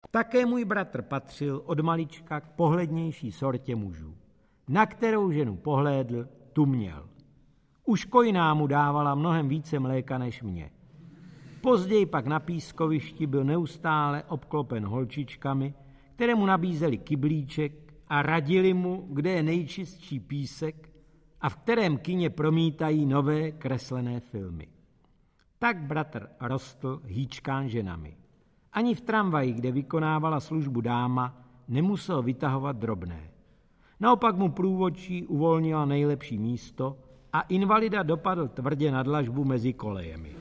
Také můj bratr patřil od malička k pohlednější sortě mužů. Na kterou ženu pohlédl, tu měl. Už kojná mu dávala mnohem více mléka než mě. Později pak na pískovišti byl neustále obklopen holčičkami, které mu nabízely kyblíček a radili mu, kde je nejčistší písek a v kterém kině promítají nové kreslené filmy. Tak bratr rostl hýčkán ženami. Ani v tramvaji, kde vykonávala službu dáma, nemusel vytahovat drobné. Naopak mu průvodčí uvolnila nejlepší místo a invalida dopadl tvrdě na dlažbu mezi kolejemi.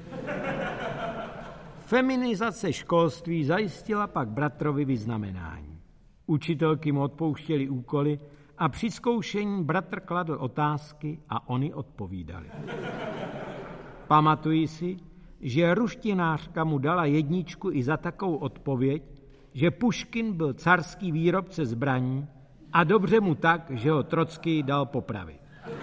Feminizace školství zajistila pak bratrovi vyznamenání. Učitelky mu odpouštěly úkoly a při zkoušení bratr kladl otázky a oni odpovídali. Pamatuji si, že ruštinářka mu dala 1 i za takovou odpověď, že Puškin byl carský výrobce zbraní a dobře mu tak, že ho Trockij dal popravit.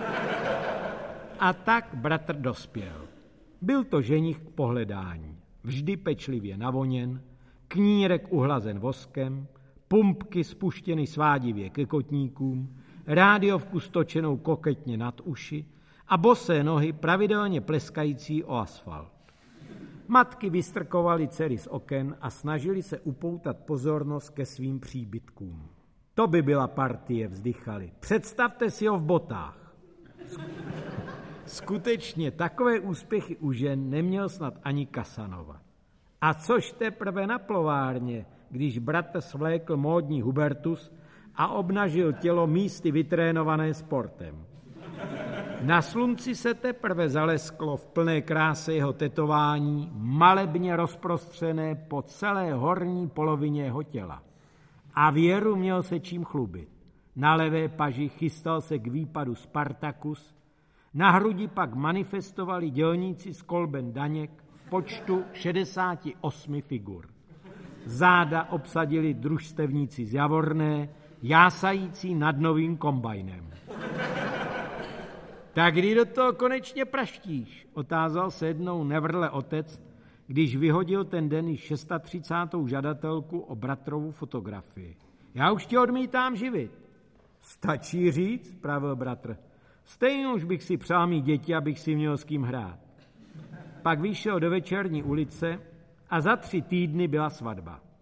A tak bratr dospěl. Byl to ženich k pohledání. Vždy pečlivě navoněn, knírek uhlazen voskem, pumpky spuštěny svádivě ke kotníkům, rádiovku stočenou koketně nad uši a bosé nohy pravidelně pleskající o asfalt. Matky vystrkovaly dcery z oken a snažili se upoutat pozornost ke svým příbytkům. To by byla partie, vzdychali. Představte si ho v botách. Skutečně takové úspěchy u žen neměl snad ani Casanova. A což teprve na plovárně, když bratr svlékl módní Hubertus a obnažil tělo místy vytrénované sportem. Na slunci se teprve zalesklo v plné kráse jeho tetování, malebně rozprostřené po celé horní polovině jeho těla. A věru měl se čím chlubit. Na levé paži chystal se k výpadu Spartacus, na hrudi pak manifestovali dělníci z Kolben Daněk v počtu 68 figur. Záda obsadili družstevníci z Javorné, jásající nad novým kombajnem. Tak kdy do toho konečně praštíš, otázal se jednou nevrle otec, když vyhodil ten den již 36. žadatelku o bratrovu fotografii. Já už tě odmítám živit. Stačí říct, pravil bratr. Stejně už bych si přál mít děti, abych si měl s kým hrát. Pak vyšel do večerní ulice a za 3 týdny byla svatba.